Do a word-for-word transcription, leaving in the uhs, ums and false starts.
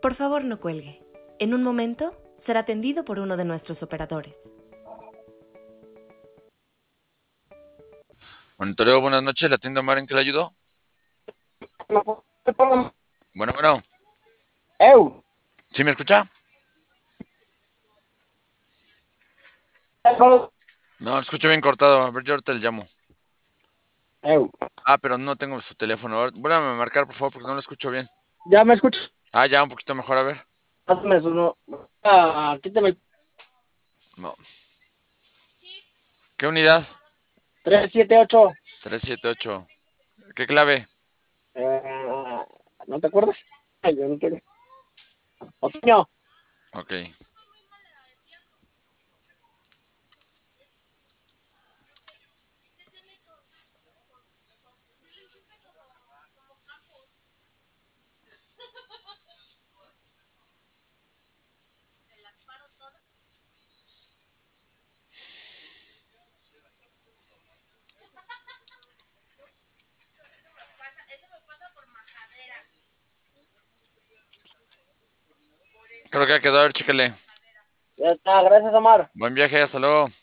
Por favor, no cuelgue. En un momento será atendido por uno de nuestros operadores. Monitoreo, buenas noches, la tienda Omar, ¿en qué le ayudo? Bueno, bueno, Eu, ¿sí me escucha? No, escucho bien cortado, a ver, yo ahorita le llamo. eu. Ah, pero no tengo su teléfono. Ahora- Vuélvame a marcar, por favor, porque no lo escucho bien. ¿Ya me escuchas? Ah, ya, un poquito mejor, a ver. Hazme eso, no. Ah, quítame el No. ¿Qué unidad? tres siete ocho. Tres siete ocho. ¿Qué clave? Eh, ¿no te acuerdas? Ay, yo no quiero. Otoño. Ok. Creo que ha quedado, a ver, chéquele. Ya está, gracias, Omar. Buen viaje, hasta luego.